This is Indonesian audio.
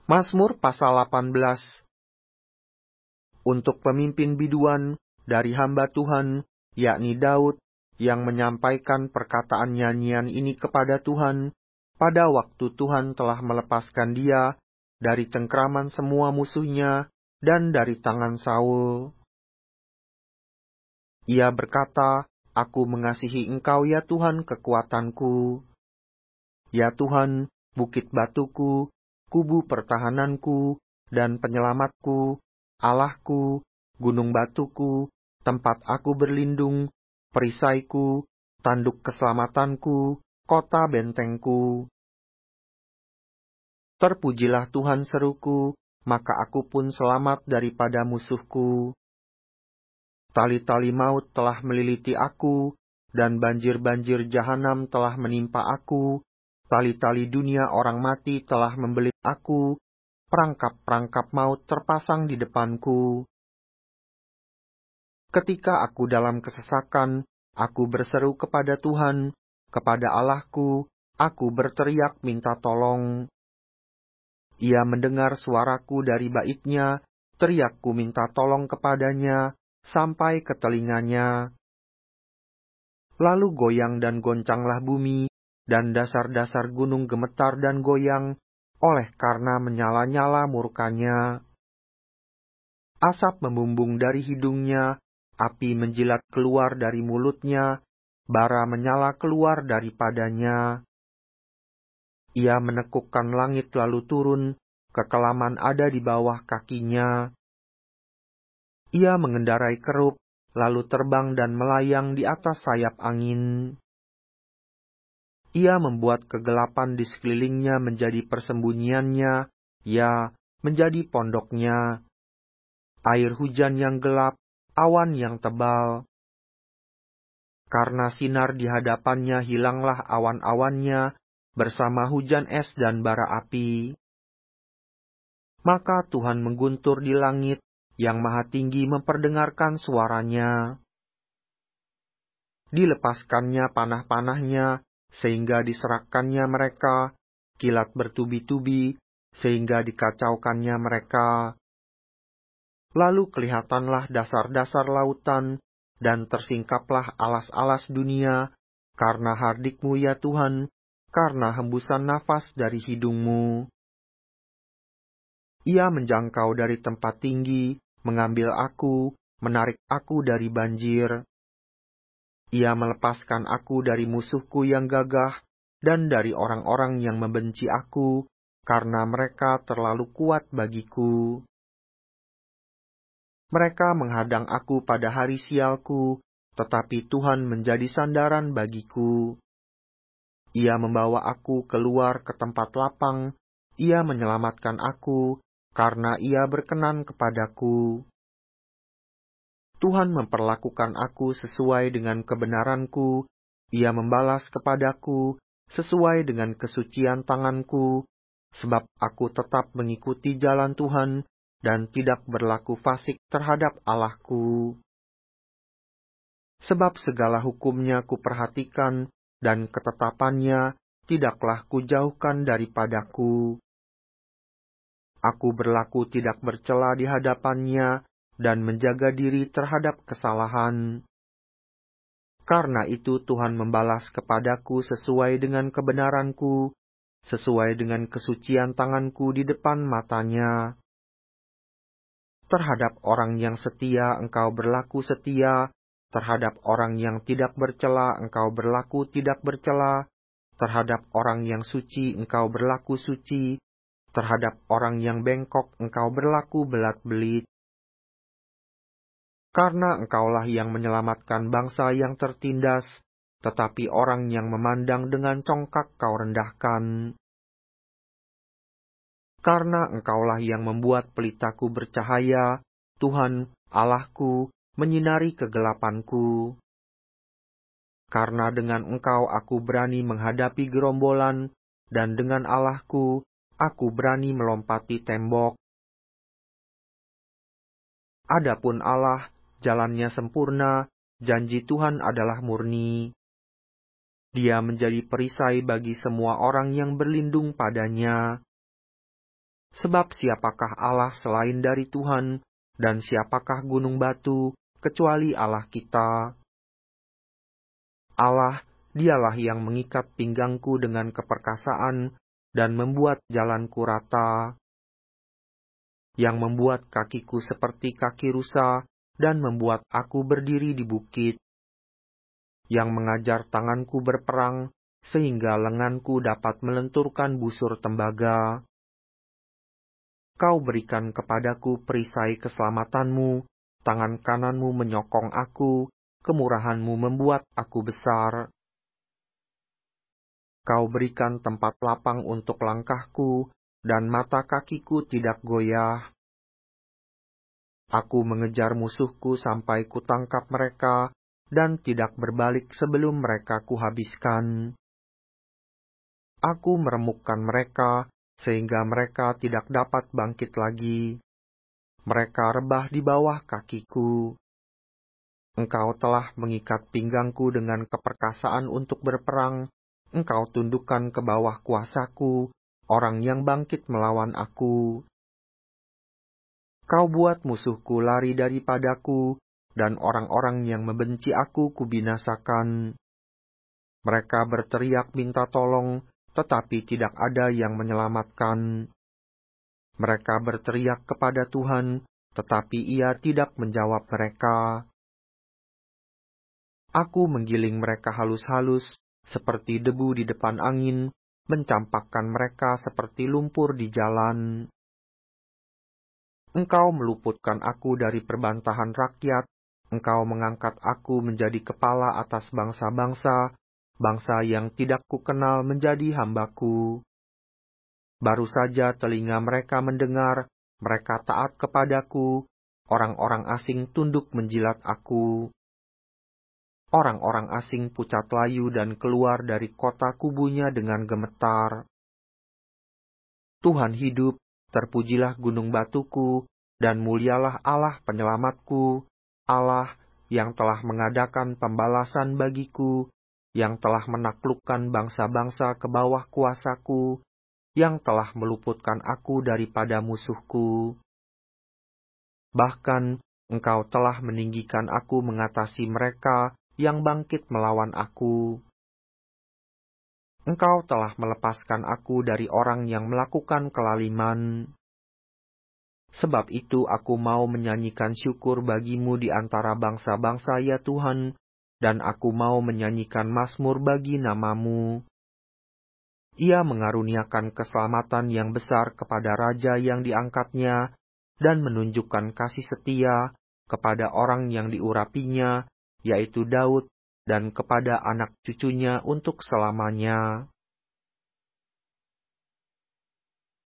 Mazmur pasal 18. Untuk pemimpin biduan dari hamba Tuhan, yakni Daud, yang menyampaikan perkataan nyanyian ini kepada Tuhan, pada waktu Tuhan telah melepaskan dia dari cengkraman semua musuhnya dan dari tangan Saul. Ia berkata, "Aku mengasihi Engkau ya Tuhan kekuatanku. Ya Tuhan, bukit batuku, kubu pertahananku, dan penyelamatku, Allahku, gunung batuku, tempat aku berlindung, perisaiku, tanduk keselamatanku, kota bentengku. Terpujilah Tuhan seruku, maka aku pun selamat daripada musuhku. Tali-tali maut telah meliliti aku, dan banjir-banjir jahanam telah menimpa aku. Tali-tali dunia orang mati telah membelit aku, perangkap-perangkap maut terpasang di depanku. Ketika aku dalam kesesakan, aku berseru kepada Tuhan, kepada Allahku, aku berteriak minta tolong. Ia mendengar suaraku dari baitnya, teriakku minta tolong kepadanya, sampai ke telinganya. Lalu goyang dan goncanglah bumi, dan dasar-dasar gunung gemetar dan goyang, oleh karena menyala-nyala murkanya. Asap membumbung dari hidungnya, api menjilat keluar dari mulutnya, bara menyala keluar daripadanya. Ia menekukkan langit lalu turun, kekelaman ada di bawah kakinya. Ia mengendarai kerup, lalu terbang dan melayang di atas sayap angin. Ia membuat kegelapan di sekelilingnya menjadi persembunyiannya, ya, menjadi pondoknya. Air hujan yang gelap, awan yang tebal. Karena sinar di hadapannya hilanglah awan-awannya, bersama hujan es dan bara api. Maka Tuhan mengguntur di langit, yang maha tinggi memperdengarkan suaranya. Dilepaskannya panah-panahnya, sehingga diserahkannya mereka, kilat bertubi-tubi, sehingga dikacaukannya mereka. Lalu kelihatanlah dasar-dasar lautan, dan tersingkaplah alas-alas dunia, karena hardikmu ya Tuhan, karena hembusan nafas dari hidungmu. Ia menjangkau dari tempat tinggi, mengambil aku, menarik aku dari banjir. Ia melepaskan aku dari musuhku yang gagah, dan dari orang-orang yang membenci aku, karena mereka terlalu kuat bagiku. Mereka menghadang aku pada hari sialku, tetapi Tuhan menjadi sandaran bagiku. Ia membawa aku keluar ke tempat lapang, Ia menyelamatkan aku, karena Ia berkenan kepadaku. Tuhan memperlakukan aku sesuai dengan kebenaranku, Ia membalas kepadaku sesuai dengan kesucian tanganku, sebab aku tetap mengikuti jalan Tuhan, dan tidak berlaku fasik terhadap Allahku. Sebab segala hukumnya kuperhatikan, dan ketetapannya tidaklah kujauhkan daripadaku. Aku berlaku tidak bercela di hadapannya, dan menjaga diri terhadap kesalahan. Karena itu Tuhan membalas kepadaku sesuai dengan kebenaranku, sesuai dengan kesucian tanganku di depan matanya. Terhadap orang yang setia engkau berlaku setia, terhadap orang yang tidak bercela engkau berlaku tidak bercela, terhadap orang yang suci engkau berlaku suci, terhadap orang yang bengkok engkau berlaku belat-belit. Karena engkaulah yang menyelamatkan bangsa yang tertindas, tetapi orang yang memandang dengan congkak kau rendahkan. Karena engkaulah yang membuat pelitaku bercahaya, Tuhan, Allahku, menyinari kegelapanku. Karena dengan engkau aku berani menghadapi gerombolan, dan dengan Allahku, aku berani melompati tembok. Adapun Allah, jalannya sempurna, janji Tuhan adalah murni. Dia menjadi perisai bagi semua orang yang berlindung padanya. Sebab siapakah Allah selain dari Tuhan, dan siapakah gunung batu kecuali Allah kita? Allah, dialah yang mengikat pinggangku dengan keperkasaan dan membuat jalanku rata, yang membuat kakiku seperti kaki rusa dan membuat aku berdiri di bukit, yang mengajar tanganku berperang sehingga lenganku dapat melenturkan busur tembaga. Kau berikan kepadaku perisai keselamatanmu, tangan kananmu menyokong aku, kemurahanmu membuat aku besar. Kau berikan tempat lapang untuk langkahku, dan mata kakiku tidak goyah. Aku mengejar musuhku sampai kutangkap mereka, dan tidak berbalik sebelum mereka kuhabiskan. Aku meremukkan mereka, sehingga mereka tidak dapat bangkit lagi. Mereka rebah di bawah kakiku. Engkau telah mengikat pinggangku dengan keperkasaan untuk berperang. Engkau tundukkan ke bawah kuasaku, orang yang bangkit melawan aku. Kau buat musuhku lari daripadaku, dan orang-orang yang membenci aku kubinasakan. Mereka berteriak minta tolong, tetapi tidak ada yang menyelamatkan. Mereka berteriak kepada Tuhan, tetapi Ia tidak menjawab mereka. Aku menggiling mereka halus-halus, seperti debu di depan angin, mencampakkan mereka seperti lumpur di jalan. Engkau meluputkan aku dari perbantahan rakyat, Engkau mengangkat aku menjadi kepala atas bangsa-bangsa, bangsa yang tidak kukenal menjadi hambaku. Baru saja telinga mereka mendengar, mereka taat kepadaku, orang-orang asing tunduk menjilat aku. Orang-orang asing pucat layu dan keluar dari kota kubunya dengan gemetar. Tuhan hidup, terpujilah gunung batuku, dan mulialah Allah penyelamatku, Allah yang telah mengadakan pembalasan bagiku, yang telah menaklukkan bangsa-bangsa ke bawah kuasaku, yang telah meluputkan aku daripada musuhku. Bahkan Engkau telah meninggikan aku mengatasi mereka yang bangkit melawan aku. Engkau telah melepaskan aku dari orang yang melakukan kelaliman. Sebab itu aku mau menyanyikan syukur bagimu di antara bangsa-bangsa ya Tuhan, dan aku mau menyanyikan mazmur bagi namamu. Ia mengaruniakan keselamatan yang besar kepada raja yang diangkatnya, dan menunjukkan kasih setia kepada orang yang diurapinya, yaitu Daud, dan kepada anak cucunya untuk selamanya.